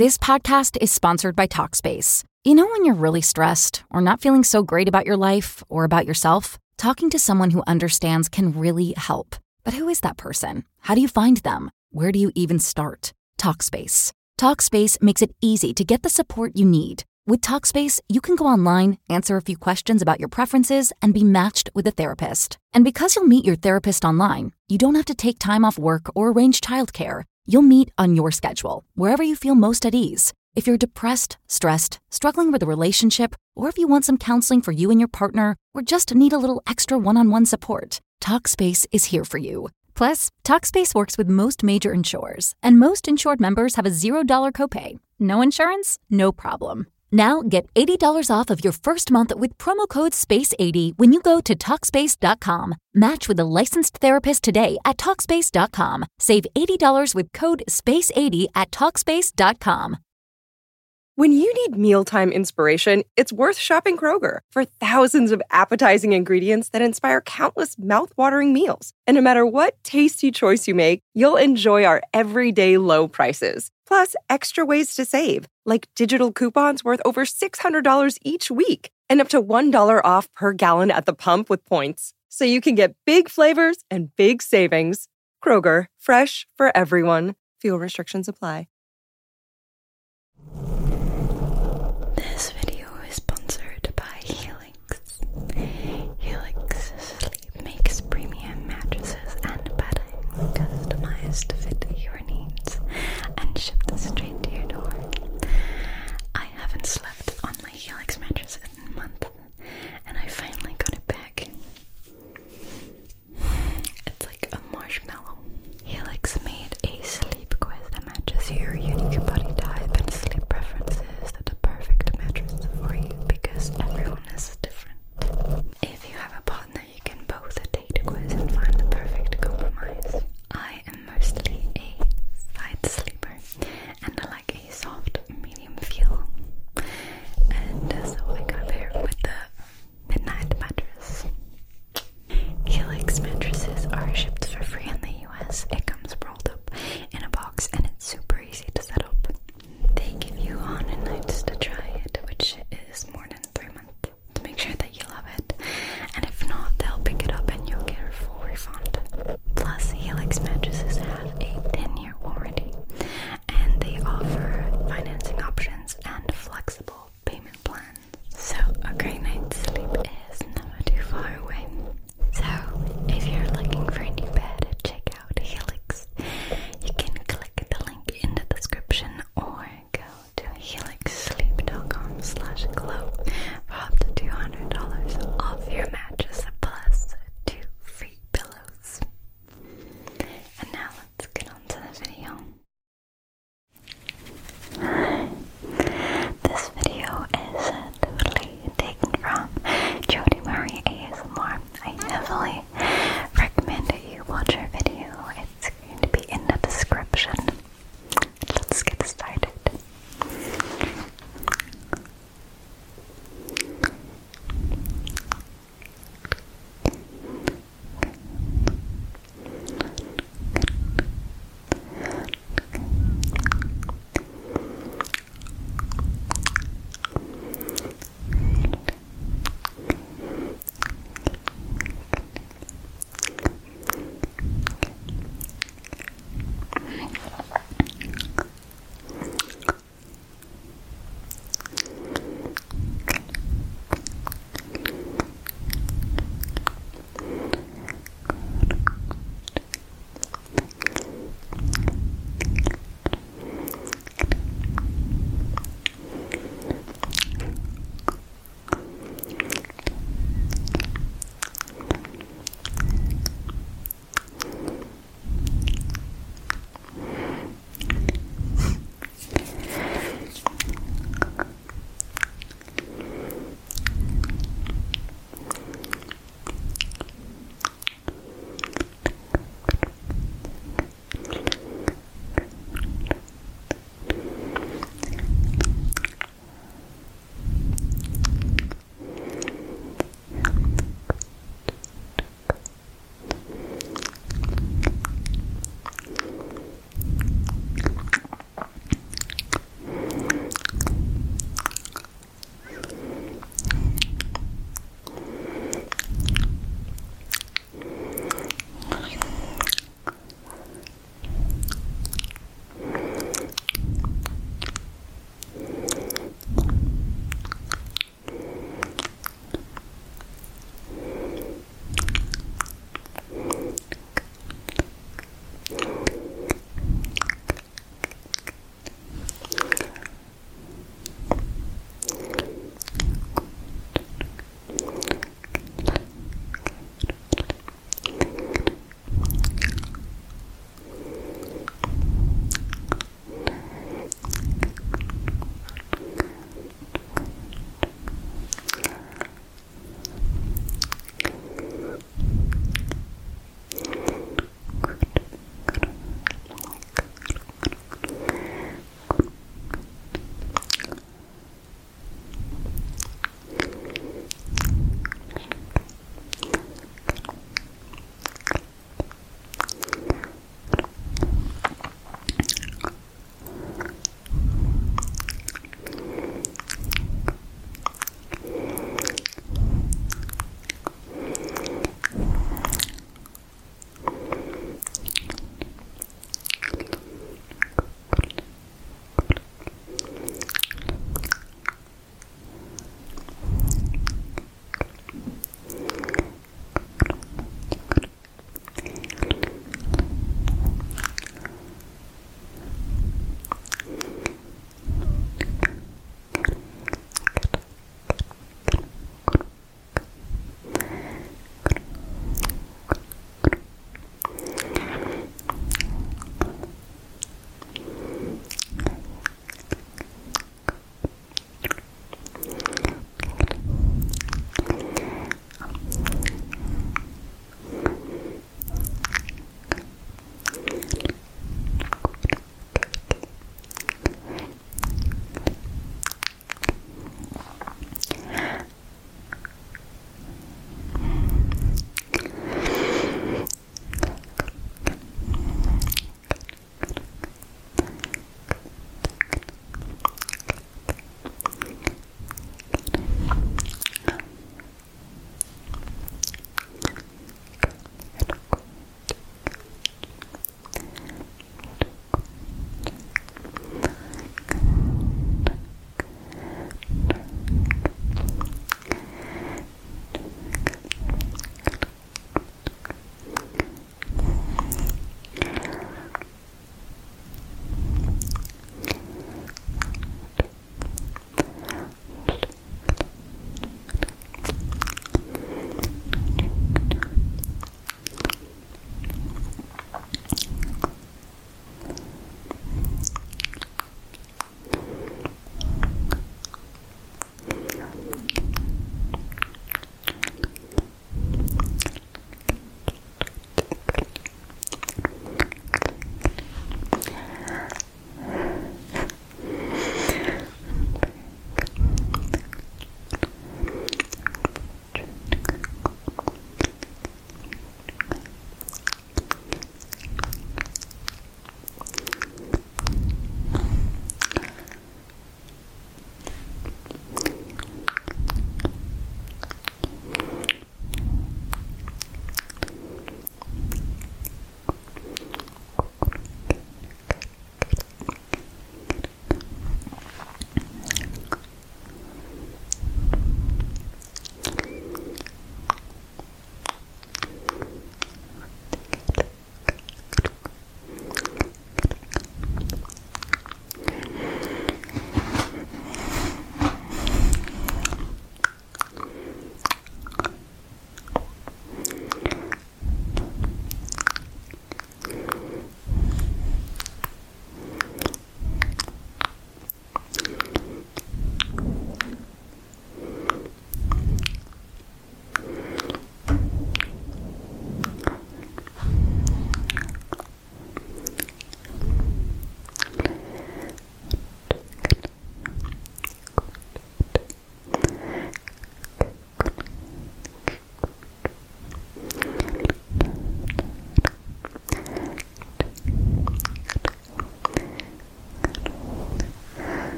This podcast is sponsored by Talkspace. You know when you're really stressed or not feeling so great about your life or about yourself? Talking to someone who understands can really help. But who is that person? How do you find them? Where do you even start? Talkspace. Talkspace makes it easy to get the support you need. With Talkspace, you can go online, answer a few questions about your preferences, and be matched with a therapist. And because you'll meet your therapist online, you don't have to take time off work or arrange childcare. You'll meet on your schedule, wherever you feel most at ease. If you're depressed, stressed, struggling with a relationship, or if you want some counseling for you and your partner, or just need a little extra one-on-one support, Talkspace is here for you. Plus, Talkspace works with most major insurers, and most insured members have a $0 copay. No insurance? No problem. Now get $80 off of your first month with promo code SPACE80 when you go to Talkspace.com. Match with a licensed therapist today at Talkspace.com. Save $80 with code SPACE80 at Talkspace.com. When you need mealtime inspiration, it's worth shopping Kroger for thousands of appetizing ingredients that inspire countless mouth-watering meals. And no matter what tasty choice you make, you'll enjoy our everyday low prices. Plus, extra ways to save, like digital coupons worth over $600 each week and up to $1 off per gallon at the pump with points. So you can get big flavors and big savings. Kroger, fresh for everyone. Fuel restrictions apply. This video is sponsored by Helix. Helix Sleep makes premium mattresses and bedding customized to fit your needs and shipped straight to your door. I haven't slept on my Helix mattress in a month, and I finally got it back. It's like a marshmallow. Helix made a sleep quiz that matches your unique body type and sleep preferences to the perfect mattress for you, because everyone is different. If you have a partner, you can both take the quiz and find the perfect compromise. I am mostly a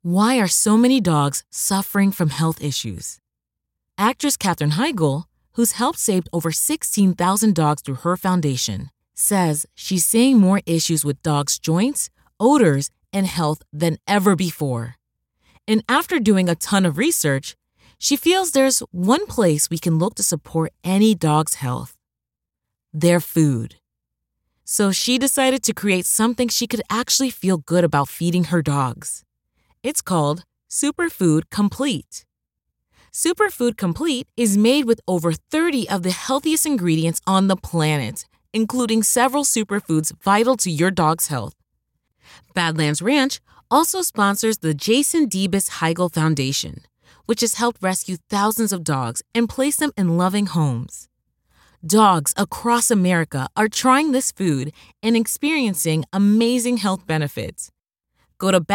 Why are so many dogs suffering from health issues? Actress Katherine Heigl, who's helped save over 16,000 dogs through her foundation, says she's seeing more issues with dogs' joints, odors, and health than ever before. And after doing a ton of research, she feels there's one place we can look to support any dog's health: their food. So she decided to create something she could actually feel good about feeding her dogs. It's called Superfood Complete. Superfood Complete is made with over 30 of the healthiest ingredients on the planet, including several superfoods vital to your dog's health. Badlands Ranch also sponsors the Jason Debus Heigl Foundation, which has helped rescue thousands of dogs and place them in loving homes. Dogs across America are trying this food and experiencing amazing health benefits. Go to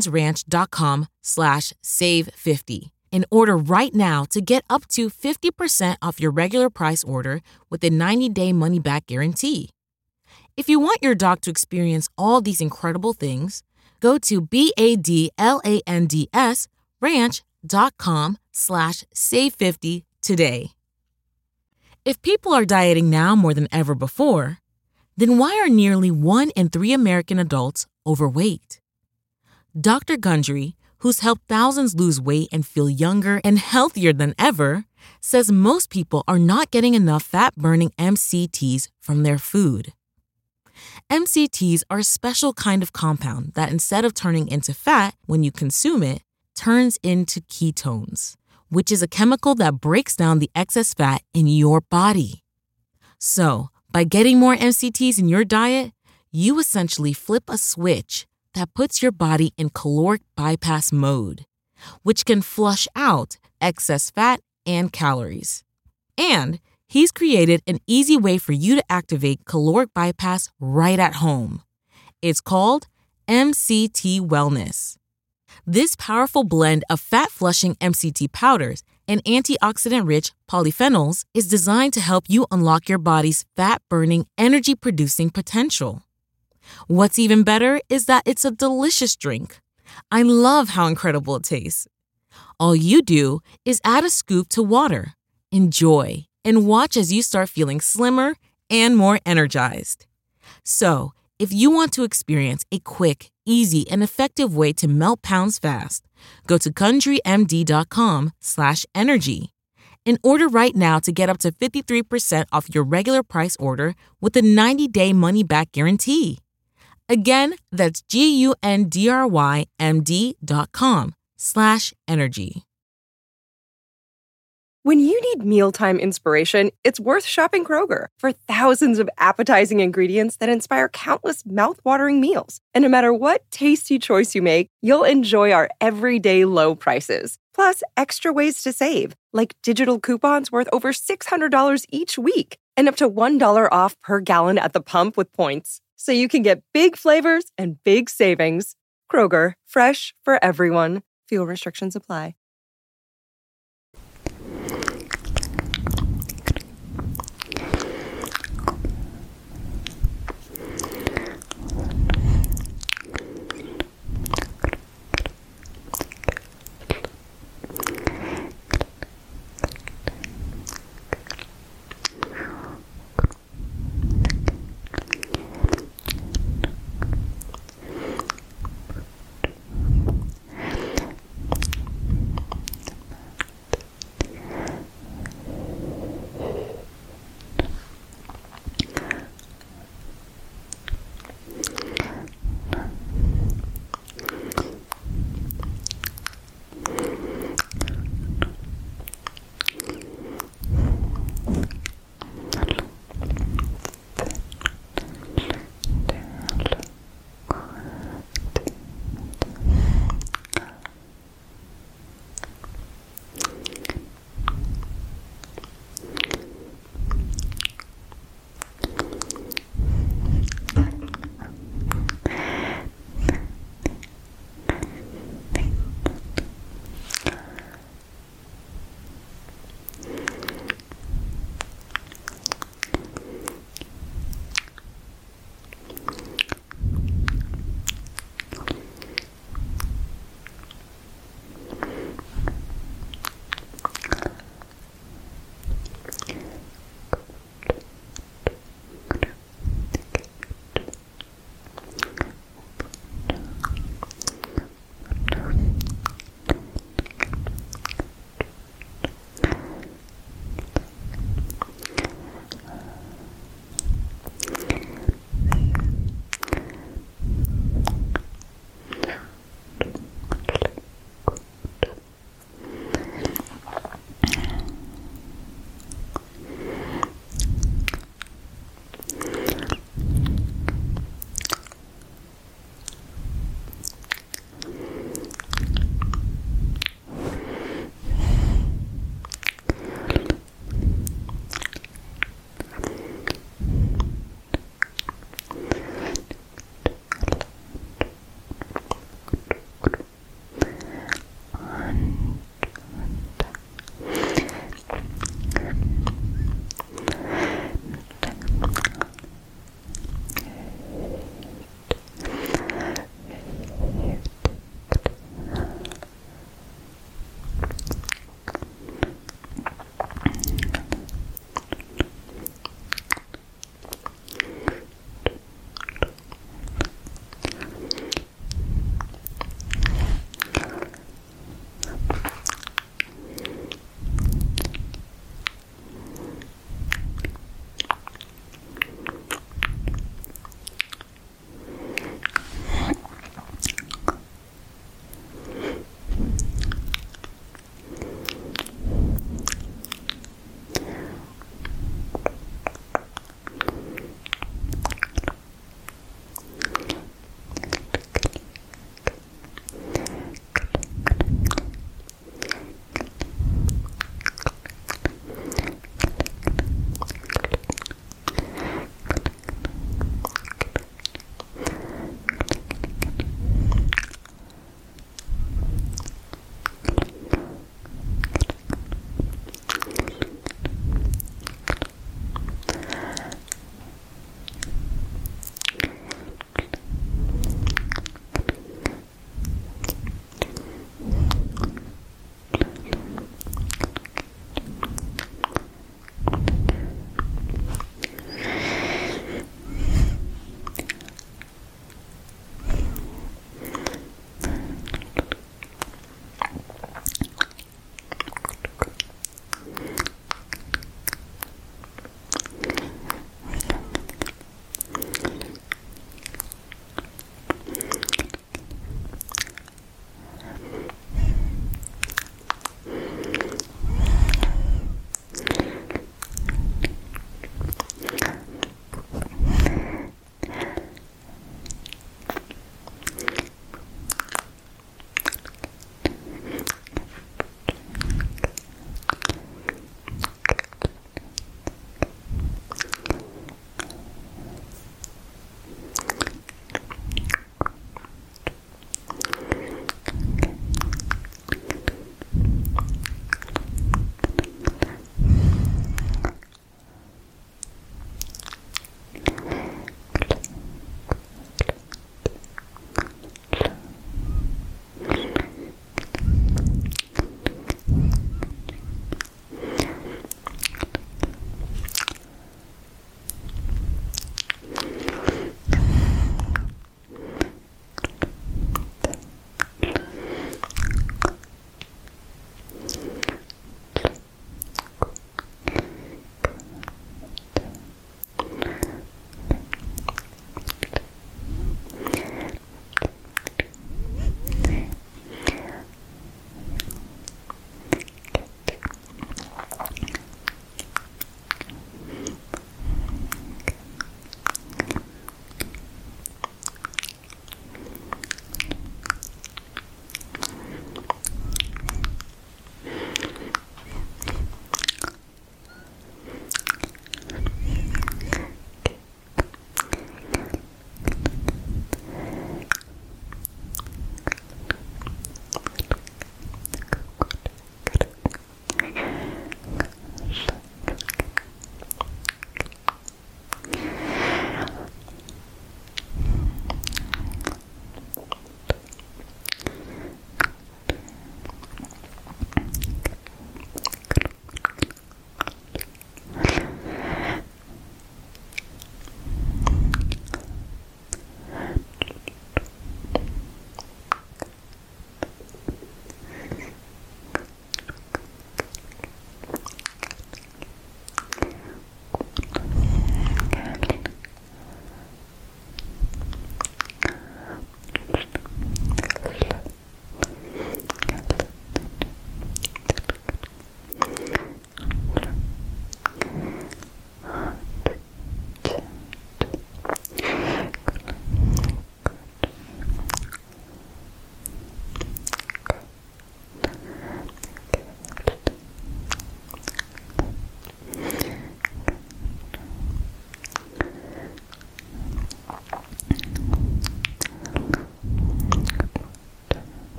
badlandsranch.com/save50 and order right now to get up to 50% off your regular price order with a 90-day money-back guarantee. If you want your dog to experience all these incredible things, go to badlandsranch.com/save50 today. If people are dieting now more than ever before, then why are nearly 1 in 3 American adults overweight? Dr. Gundry, who's helped thousands lose weight and feel younger and healthier than ever, says most people are not getting enough fat-burning MCTs from their food. MCTs are a special kind of compound that, instead of turning into fat when you consume it, turns into ketones, which is a chemical that breaks down the excess fat in your body. So, by getting more MCTs in your diet, you essentially flip a switch that puts your body in caloric bypass mode, which can flush out excess fat and calories. And he's created an easy way for you to activate caloric bypass right at home. It's called MCT Wellness. This powerful blend of fat-flushing MCT powders and antioxidant-rich polyphenols is designed to help you unlock your body's fat-burning, energy-producing potential. What's even better is that it's a delicious drink. I love how incredible it tastes. All you do is add a scoop to water, enjoy, and watch as you start feeling slimmer and more energized. So, if you want to experience a quick, easy, and effective way to melt pounds fast, go to CountryMD.com/energy and order right now to get up to 53% off your regular price order with a 90-day money-back guarantee. Again, that's GUNDRYMD.com/energy. When you need mealtime inspiration, it's worth shopping Kroger for thousands of appetizing ingredients that inspire countless mouth-watering meals. And no matter what tasty choice you make, you'll enjoy our everyday low prices. Plus, extra ways to save, like digital coupons worth over $600 each week and up to $1 off per gallon at the pump with points. So you can get big flavors and big savings. Kroger, fresh for everyone. Fuel restrictions apply.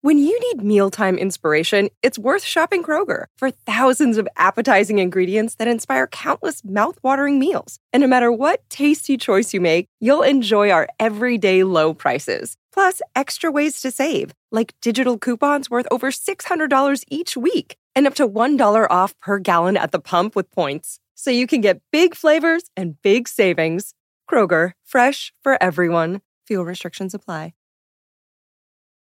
When you need mealtime inspiration, it's worth shopping Kroger for thousands of appetizing ingredients that inspire countless mouth-watering meals. And no matter what tasty choice you make, you'll enjoy our everyday low prices. Plus, extra ways to save, like digital coupons worth over $600 each week and up to $1 off per gallon at the pump with points. So you can get big flavors and big savings. Kroger, fresh for everyone. Fuel restrictions apply.